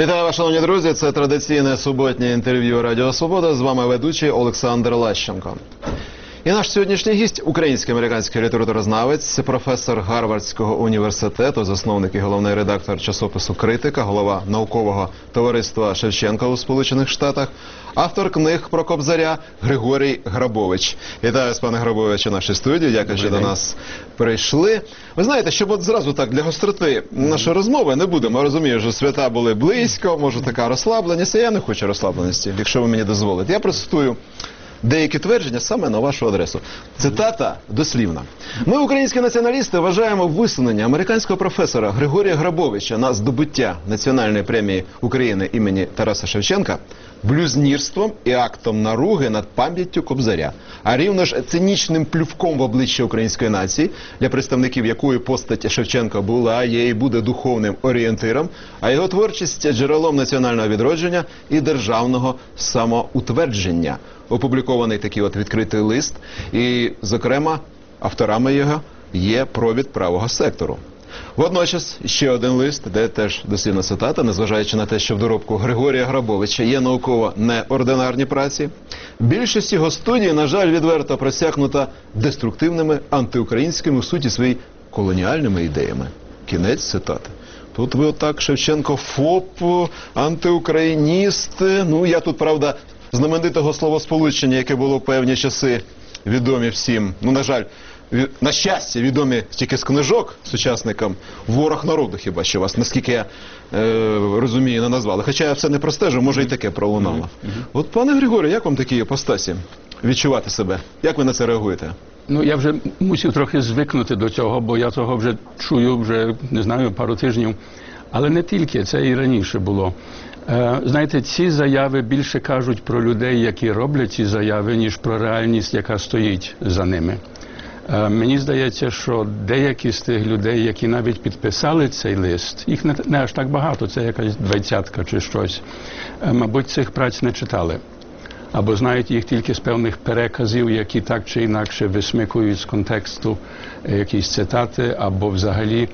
Вітаю вас, шановні друзі. Це традиційне суботнє інтерв'ю Радіо Свобода. З вами ведучий Олександр Лещенко. І наш сьогоднішній гість – українсько-американський літературознавець, професор Гарвардського університету, засновник і головний редактор часопису «Критика», голова наукового товариства Шевченка у Сполучених Штатах, автор книг про Кобзаря Григорій Грабович. Вітаю вас, пане Грабовичу, в нашій студії. Дякую, що до нас прийшли. Ви знаєте, щоб от зразу так для гостроти нашої розмови не будемо. Розумію, що свята були близько, може така розслабленість. Я не хочу розслабленості, якщо ви мені дозволите. Я процитую деякі твердження саме на вашу адресу. Цитата дослівна. Ми, українські націоналісти, вважаємо висунення американського професора Григорія Грабовича на здобуття Національної премії України імені Тараса Шевченка блюзнірством і актом наруги над пам'яттю Кобзаря, а рівно ж цинічним плювком в обличчя української нації, для представників якої постать Шевченка була, є і буде духовним орієнтиром, а його творчість – джерелом національного відродження і державного самоутвердження. Опублікований такий от відкритий лист, і, зокрема, авторами його є провід правого сектору. Водночас, ще один лист, де теж дослівна цитата, незважаючи на те, що в доробку Григорія Грабовича є науково неординарні праці, більшість його студій, на жаль, відверто просякнута деструктивними, антиукраїнськими, в суті своїй колоніальними ідеями. Кінець цитати. Тут ви отак, Шевченко, ФОП, антиукраїніст. Ну, я тут, правда, знаменитого словосполучення, яке було в певні часи відомі всім, ну, на жаль, на щастя, відомі тільки з книжок сучасникам, ворог народу хіба що вас, наскільки я розумію, не назвали. Хоча я все не простежу, може і таке пролунало. От, пане Григорію, як вам такі іпостасі відчувати себе? Як ви на це реагуєте? Ну, я вже мусив трохи звикнути до цього, бо я того вже чую, вже, не знаю, пару тижнів. Але не тільки, це і раніше було. Знаєте, ці заяви більше кажуть про людей, які роблять ці заяви, ніж про реальність, яка стоїть за ними. Мені здається, що деякі з тих людей, які навіть підписали цей лист, їх не аж так багато, це якась 20-ка чи щось, мабуть, цих праць не читали. Або знають їх тільки з певних переказів, які так чи інакше висмикують з контексту якісь цитати, або взагалі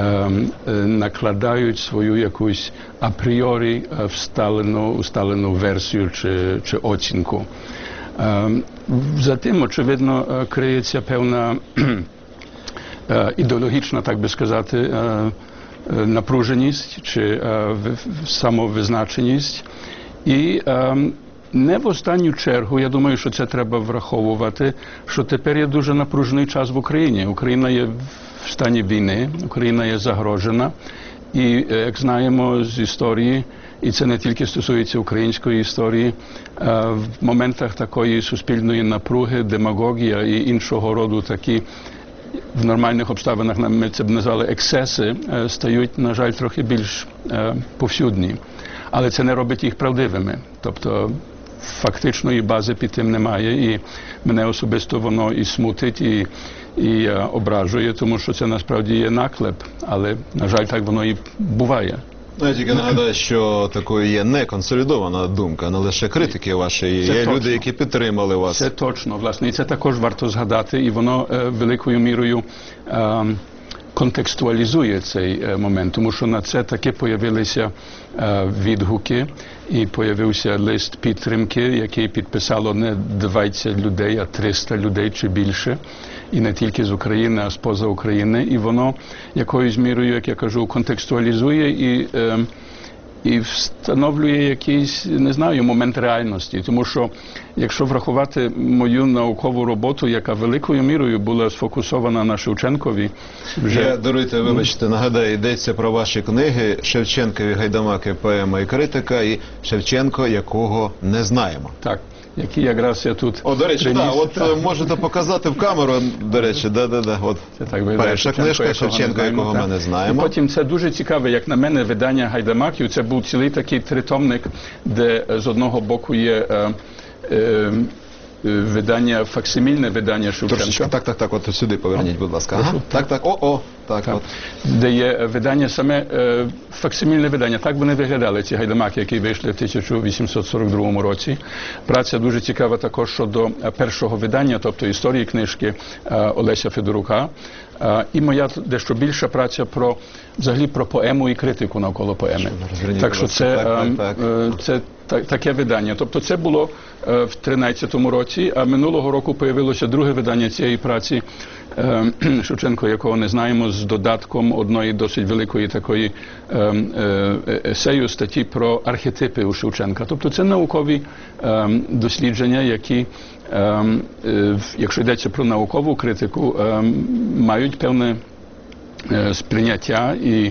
накладають свою якусь апріорі усталену версію чи оцінку. За тим, очевидно, криється певна ідеологічна, так би сказати, напруженість чи самовизначеність. І не в останню чергу, я думаю, що це треба враховувати, що тепер є дуже напружений час в Україні. Україна є в стані війни, Україна є загрожена. І, як знаємо з історії, і це не тільки стосується української історії, в моментах такої суспільної напруги, демагогія і іншого роду такі, в нормальних обставинах ми це б назвали ексеси, стають, на жаль, трохи більш повсюдні. Але це не робить їх правдивими. Тобто фактичної бази під тим немає, і мене особисто воно і смутить, і ображує, тому що це насправді є наклеп, але, на жаль, так воно і буває. Я тільки нагадаю, що такою є не консолідована думка, не лише критики вашої, є люди, які підтримали вас. Це точно, власне, і це також варто згадати, і воно великою мірою контекстуалізує цей момент, тому що на це таки появилися відгуки і появився лист підтримки, який підписало не 20 людей, а 300 людей чи більше. І не тільки з України, а з-поза України. І воно якоюсь мірою, як я кажу, контекстуалізує і встановлює якийсь, не знаю, момент реальності. Тому що, якщо врахувати мою наукову роботу, яка великою мірою була сфокусована на Шевченкові, вже... Я, даруйте, вибачте, нагадаю, йдеться про ваші книги «Шевченкові гайдамаки, поема і критика» і «Шевченко, якого не знаємо». Так. Які якраз я тут... О, до речі, да, от можете показати в камеру, до речі, от перша книжка Шевченка, якого ми не знаємо. І потім це дуже цікаве, як на мене, видання гайдамаків, це був цілий такий тритомник, де з одного боку є видання, факсимільне видання Шевченка. Трошечки, так, от сюди поверніть, будь ласка. Ага. Так, Так, Так. от. Де є видання, саме факсимільне видання. Так вони виглядали, ці гайдамаки, які вийшли в 1842 році. Праця дуже цікава також щодо першого видання, тобто історії книжки Олеся Федорука. І моя дещо більша праця взагалі про поему і критику навколо поеми. Так що це таке видання. Тобто це було в 13-му році, а минулого року появилося друге видання цієї праці Шевченко, якого не знаємо, з додатком одної досить великої такої есею, статті про архетипи у Шевченка. Тобто це наукові дослідження, які, якщо йдеться про наукову критику, мають певне сприйняття і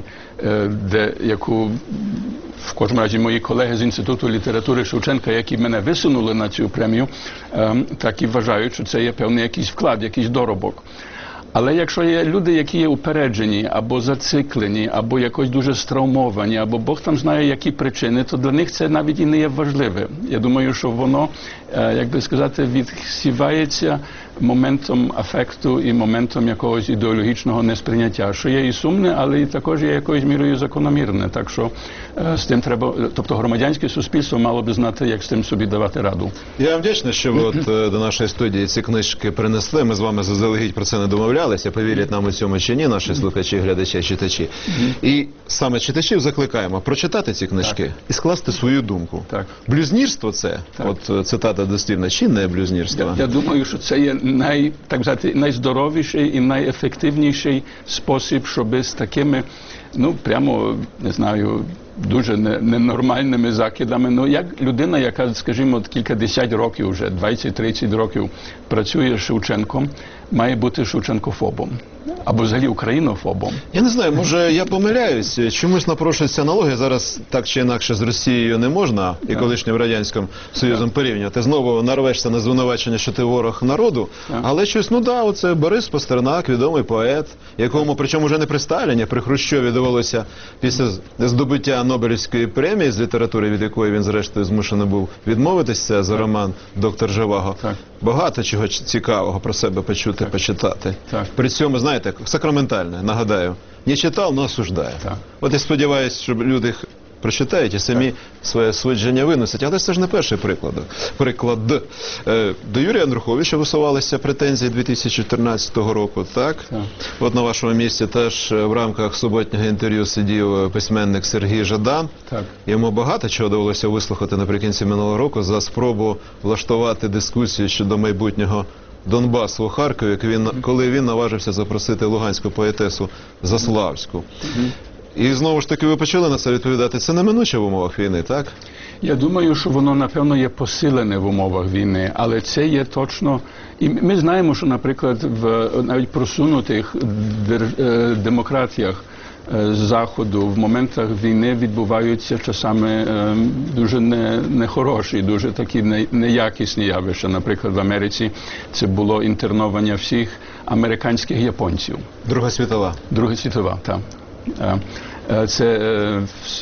яку в кожному разі мої колеги з Інституту літератури Шевченка, які мене висунули на цю премію, так і вважають, що це є певний якийсь вклад, якийсь доробок. Але якщо є люди, які є упереджені, або зациклені, або якось дуже стравмовані, або Бог там знає, які причини, то для них це навіть і не є важливе. Я думаю, що воно, як би сказати, відсівається моментом афекту і моментом якогось ідеологічного несприйняття, що є і сумне, але і також є якоюсь мірою закономірне. Так що з тим треба, тобто громадянське суспільство мало би знати, як з тим собі давати раду. Я вам вдячний, що ви до нашої студії ці книжки принесли. Ми з вами заздалегідь про це не домовлялися. Повірять нам у цьому чи ні, наші слухачі, глядачі, читачі. І саме читачів закликаємо прочитати ці книжки і скласти свою думку. Блюзнірство це, от цитата дослівна, чи не блюзнірство? Я думаю, що це є так сказати, найздоровіший і найефективніший спосіб, щоб з такими, прямо, не знаю, дуже ненормальними закидами. Як людина, яка, скажімо, кількадесят років вже, 20-30 років працює з Шевченком, має бути шевченкофобом. Або взагалі українофобом. Я не знаю, може я помиляюсь, чомусь напрошується аналогія, зараз так чи інакше з Росією не можна і колишнім Радянським Союзом порівнювати. Знову нарвешся на звинувачення, що ти ворог народу, але щось, оце Борис Пастернак, відомий поет, якому, причому вже не при Сталіні, при Хрущові довелося після здобуття Нобелівської премії з літератури, від якої він зрештою змушений був відмовитися за роман «Доктор Живаго». Багато чого цікавого про себе почути, почитати. При цьому, знаєте, сакраментальне, нагадаю, не читав, но осуждає. От я сподіваюся, що люди прочитають і самі своє судження виносять. Але це ж не перший приклад. До Юрія Андруховича висувалися претензії 2014 року, так? От на вашому місці теж в рамках суботнього інтерв'ю сидів письменник Сергій Жадан. Йому багато чого довелося вислухати наприкінці минулого року за спробу влаштувати дискусію щодо майбутнього Донбасу у Харкові, коли він наважився запросити луганську поетесу Заславську. І знову ж таки ви почали на це відповідати. Це неминуче в умовах війни, так? Я думаю, що воно, напевно, є посилене в умовах війни, але це є точно... І ми знаємо, що, наприклад, в навіть просунутих демократіях Заходу в моментах війни відбуваються часами дуже нехороші, дуже такі неякісні явища. Наприклад, в Америці це було інтернування всіх американських японців. Друга світова. Друга світова, так. Це в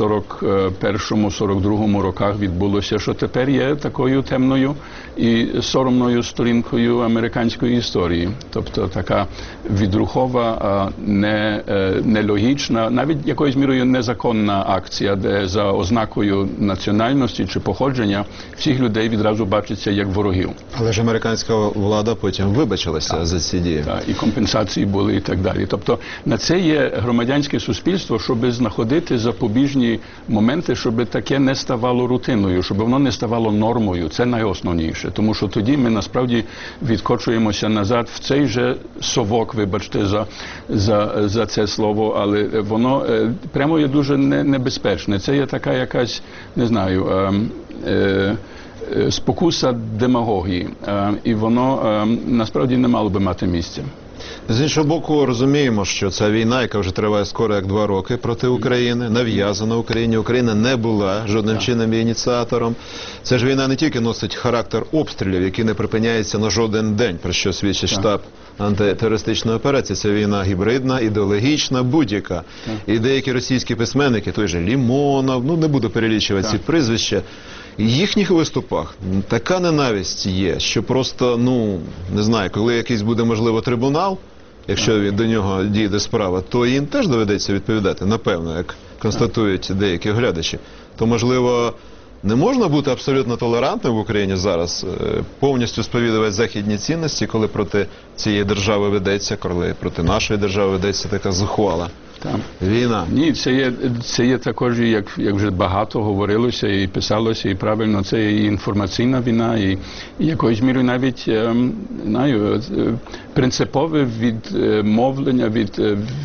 41-42 роках відбулося, що тепер є такою темною і соромною сторінкою американської історії. Тобто така відрухова, нелогічна, навіть якоюсь мірою незаконна акція, де за ознакою національності чи походження всіх людей відразу бачиться як ворогів. Але ж американська влада потім вибачилася за ці дії. І компенсації були і так далі. Тобто на це є громадянське суспільство, щоб знаходити запобіжні моменти, щоб таке не ставало рутиною, щоб воно не ставало нормою. Це найосновніше. Тому що тоді ми насправді відкочуємося назад в цей же совок, вибачте за це слово, але воно прямо є дуже небезпечне. Це є така якась, не знаю, спокуса демагогії. І воно насправді не мало би мати місця. З іншого боку, розуміємо, що ця війна, яка вже триває скоро як 2 роки проти України, нав'язана Україні. Україна не була жодним чином ініціатором. Ця ж війна не тільки носить характер обстрілів, які не припиняються на жоден день, про що свідчить штаб антитерористичної операції. Це війна гібридна, ідеологічна, будь-яка. І деякі російські письменники, той же Лімонов, не буду перелічувати ці прізвища, в їхніх виступах така ненависть є, що просто, не знаю, коли якийсь буде, можливо, трибунал, якщо до нього дійде справа, то їм теж доведеться відповідати, напевно, як констатують деякі глядачі. То, можливо, не можна бути абсолютно толерантним в Україні зараз, повністю сповідувати західні цінності, коли проти цієї держави ведеться, коли проти нашої держави ведеться така зухвала війна. Ні, це є також, як вже багато говорилося і писалося, і правильно, це є і інформаційна війна, і якоюсь мірою навіть, принципове відмовлення від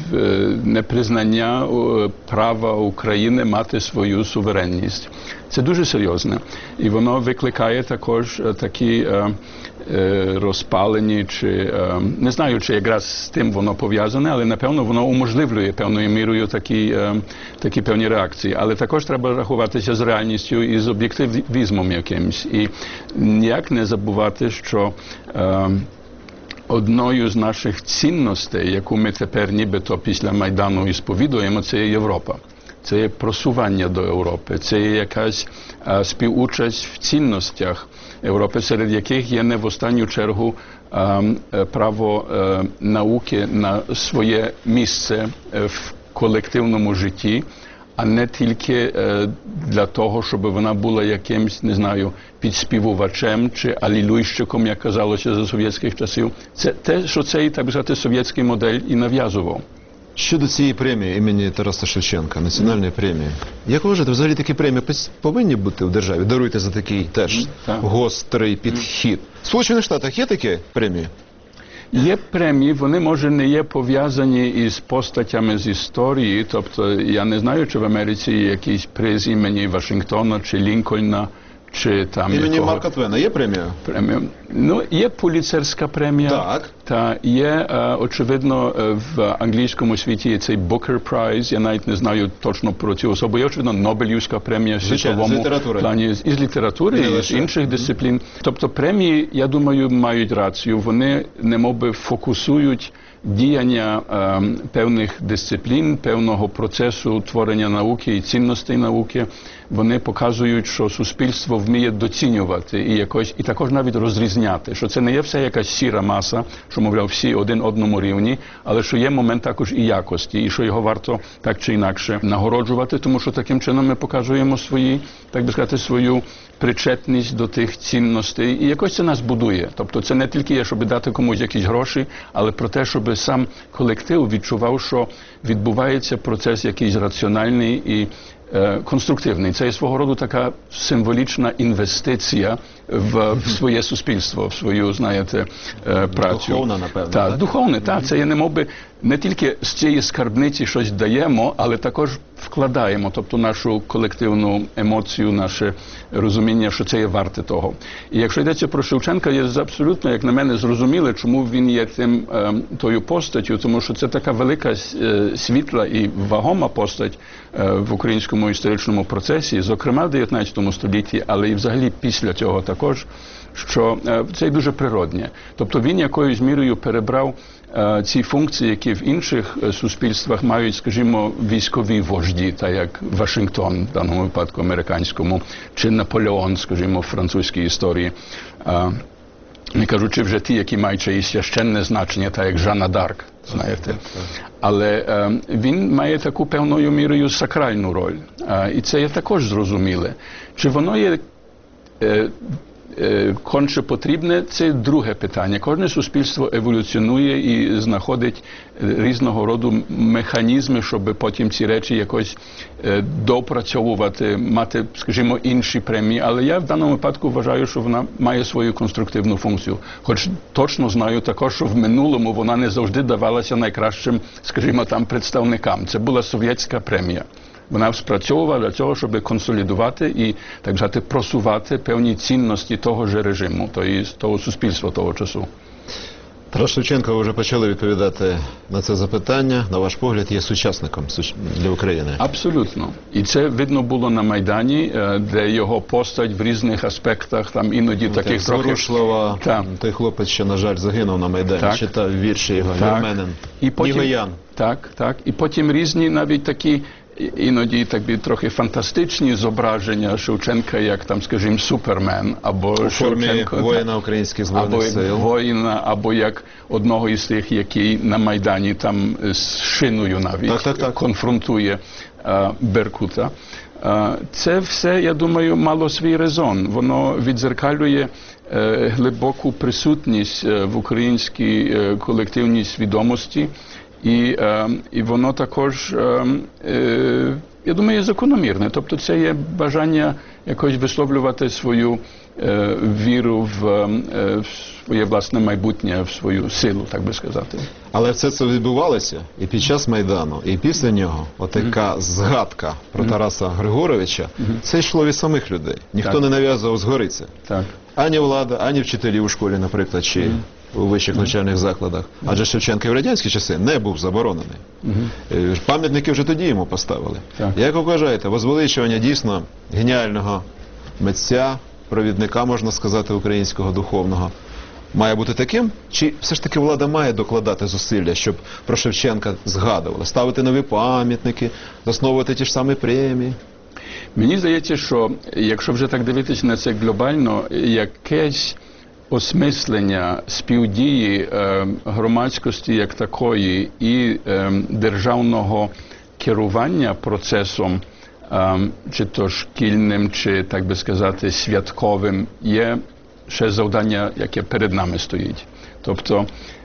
непризнання права України мати свою суверенність. Це дуже серйозне. І воно викликає також такі розпалені, чи не знаю, чи якраз з тим воно пов'язане, але напевно воно уможливлює певною мірою такі певні реакції. Але також треба рахуватися з реальністю і з об'єктивізмом якимсь. І ніяк не забувати, що одною з наших цінностей, яку ми тепер нібито після Майдану і сповідуємо, це є Європа. Це є просування до Європи, це є якась співучасть в цінностях Європи, серед яких є не в останню чергу право науки на своє місце в колективному житті, а не тільки для того, щоб вона була якимсь, не знаю, підспівувачем чи алілуйщиком, як казалося за совєтських часів. Це те, що цей, так сказати, совєтський модель і нав'язував. Щодо цієї премії імені Тараса Шевченка, національної премії, як ви вважаєте, взагалі такі премії повинні бути в державі? Даруйте за такий теж гострий підхід. В Сполучених Штатах є такі премії? Є премії, вони, може, не є пов'язані із постатями з історії, тобто я не знаю, чи в Америці є якийсь приз імені Вашингтона чи Лінкольна, чи там імені Марка Твена є премія? Премія. Ну, є Пулітцерська премія. Так. Та є, очевидно, в англійському світі є цей Booker Prize, я навіть не знаю точно про цю особу. Є, очевидно, Нобелівська премія в світовому плані. Із літератури, і з інших дисциплін. Тобто премії, я думаю, мають рацію. Вони немовби фокусують діяння певних дисциплін, певного процесу творення науки і цінностей науки. Вони показують, що суспільство вміє доцінювати і також навіть розрізняти, що це не є все якась сіра маса, що, мовляв, всі один одному рівні, але що є момент також і якості, і що його варто так чи інакше нагороджувати, тому що таким чином ми показуємо свою причетність до тих цінностей, і якось це нас будує. Тобто це не тільки є, щоб дати комусь якісь гроші, але про те, щоб сам колектив відчував, що відбувається процес якийсь раціональний і конструктивний. Це є свого роду така символічна інвестиція в своє суспільство, в свою, знаєте, працю. Духовна, напевно. Так, духовне, так. Це є немовби не тільки з цієї скарбниці щось даємо, але також вкладаємо, тобто нашу колективну емоцію, наше розуміння, що це є варте того. І якщо йдеться про Шевченка, є абсолютно, як на мене, зрозуміло, чому він є тою постаттю, тому що це така велика, світла і вагома постать в українському історичному процесі, зокрема в 19 столітті, але і взагалі після цього також, що це є дуже природне. Тобто він якоюсь мірою перебрав ці функції, які в інших суспільствах мають, скажімо, військові вожді, так як Вашингтон, в даному випадку американському, чи Наполеон, скажімо, в французькій історії. Не кажучи вже ті, які мають ще і священне значення, так як Жанна Дарк, знаєте. Але він має таку певною мірою сакральну роль. І це є також зрозуміле. Чи воно є конче потрібне, це друге питання. Кожне суспільство еволюціонує і знаходить різного роду механізми, щоб потім ці речі якось допрацьовувати, мати, скажімо, інші премії. Але я в даному випадку вважаю, що вона має свою конструктивну функцію. Хоч точно знаю також, що в минулому вона не завжди давалася найкращим, скажімо, там представникам. Це була совєтська премія. Вона спрацьовувала для цього, щоб консолідувати і, так сказати, просувати певні цінності того ж режиму, того суспільства того часу. Тарас Шевченко, ви вже почали відповідати на це запитання. На ваш погляд, є сучасником для України? Абсолютно. І це видно було на Майдані, де його постать в різних аспектах, там іноді таких трохи... Зворушлива, той хлопець, що, на жаль, загинув на Майдані, читав вірші його, Вірменин, Нігоян. Так. І потім різні навіть такі іноді трохи фантастичні зображення Шевченка, як там, скажімо, Супермен, або У формі Шевченко, воїна українських збройних або сил. воїна, або як одного із тих, який на Майдані там з шиною навіть Так. конфронтує Беркута. Це все, я думаю, мало свій резон. Воно відзеркалює глибоку присутність в українській колективній свідомості, і воно також, я думаю, закономірне. Тобто це є бажання якось висловлювати свою віру в своє власне майбутнє, в свою силу, так би сказати. Але все це відбувалося і під час Майдану, і після нього. Отака згадка про Тараса Григоровича, це йшло від самих людей. Ніхто Так. не нав'язував згори це. Так. Ані влада, ані вчителі у школі, наприклад, чи у вищих навчальних закладах. Адже Шевченко і в радянські часи не був заборонений. Пам'ятники вже тоді йому поставили. Так. Як ви вважаєте, возвеличування дійсно геніального митця, провідника, можна сказати, українського духовного, має бути таким? Чи все ж таки влада має докладати зусилля, щоб про Шевченка згадували, ставити нові пам'ятники, засновувати ті ж самі премії? Мені здається, що якщо вже так дивитися на це глобально, якесь осмислення співдії громадськості як такої і державного керування процесом, чи то шкільним, чи, так би сказати, святковим, є ще завдання, яке перед нами стоїть. Тобто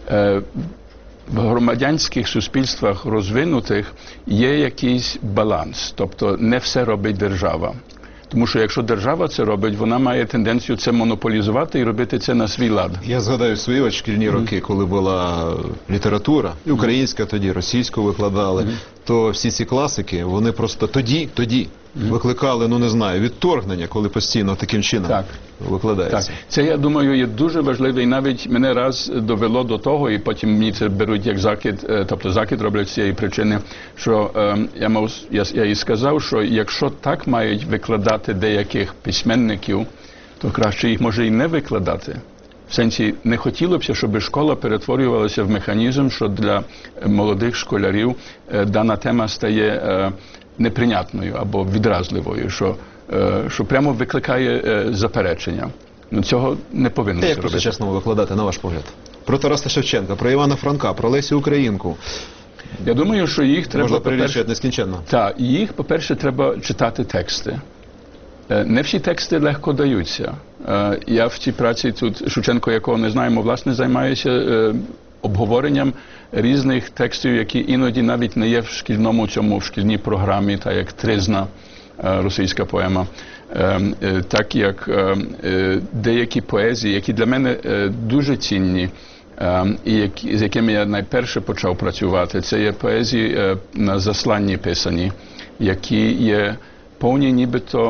в громадянських суспільствах розвинутих є якийсь баланс, тобто не все робить держава. Тому що якщо держава це робить, вона має тенденцію це монополізувати і робити це на свій лад. Я згадаю свої от шкільні роки, коли була література, і українська тоді, російську викладали, то всі ці класики, вони просто тоді викликали, ну не знаю, відторгнення, коли постійно таким чином викладається. Так. Це, я думаю, є дуже важливо, і навіть мене раз довело до того, і потім мені це беруть як закид, тобто закид роблять з цієї причини, що я і сказав, що якщо так мають викладати деяких письменників, то краще їх може і не викладати. В сенсі, не хотілося б, щоб школа перетворювалася в механізм, що для молодих школярів дана тема стає неприйнятною або відразливою, що прямо викликає заперечення. Ну, цього не повинно Як робити. просто чесно викладати, на ваш погляд? Про Тараса Шевченка, про Івана Франка, про Лесю Українку. Я думаю, що їх треба, Можна перелічувати нескінченно. Так, їх, по-перше, треба читати тексти. Не всі тексти легко даються. Я в цій праці тут, Шевченко, якого не знаємо, власне, займаюся обговоренням різних текстів, які іноді навіть не є в шкільній програмі, так як Тризна, російська поема, так як деякі поезії, які для мене дуже цінні, і з якими я найперше почав працювати. Це є поезії на засланні писані, які є повні нібито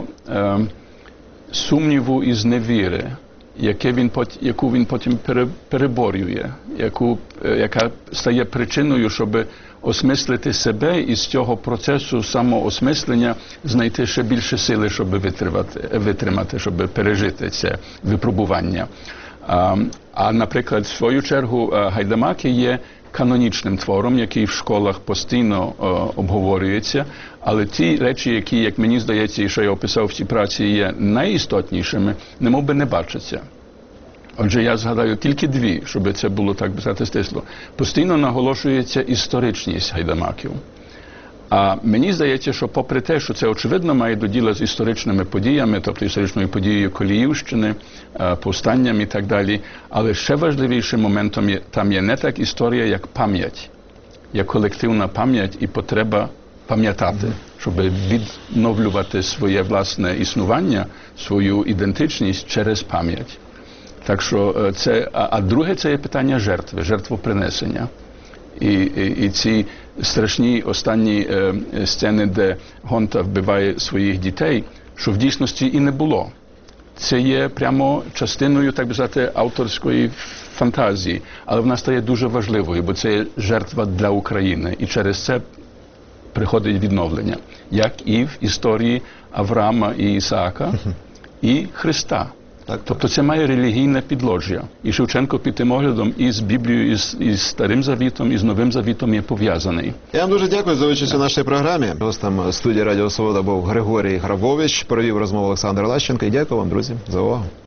сумніву і зневіри, яку він потім переборює, яка стає причиною, щоб осмислити себе і з цього процесу самоосмислення знайти ще більше сили, щоб витримати, щоб пережити це випробування. А, наприклад, в свою чергу, Гайдамаки є канонічним твором, який в школах постійно обговорюється, але ті речі, які, як мені здається, і що я описав в цій праці, є найістотнішими, немов би не бачаться. Отже, я згадаю тільки дві, щоб це було, так би сказати, стисло. Постійно наголошується історичність Гайдамаків. А мені здається, що попри те, що це очевидно має до діла з історичними подіями, тобто історичною подією Коліївщини, повстанням і так далі, але ще важливішим моментом там є не так історія, як пам'ять, як колективна пам'ять і потреба пам'ятати, щоб відновлювати своє власне існування, свою ідентичність через пам'ять. Так що це, а друге це є питання жертви, жертвопринесення. І ці страшні останні сцени, де Гонта вбиває своїх дітей, що в дійсності і не було. Це є прямо частиною, так би сказати, авторської фантазії, але вона стає дуже важливою, бо це є жертва для України, і через це приходить відновлення, як і в історії Авраама і Ісаака, і Христа. Так. Тобто це має релігійне підложжя. І Шевченко під тим оглядом і з Біблією, і з Старим Завітом, і з Новим Завітом є пов'язаний. Я вам дуже дякую за участь у нашій програмі. Гостем студії Радіо Свобода був Григорій Грабович, провів розмову Олександр Лащенко. І дякую вам, друзі, за увагу.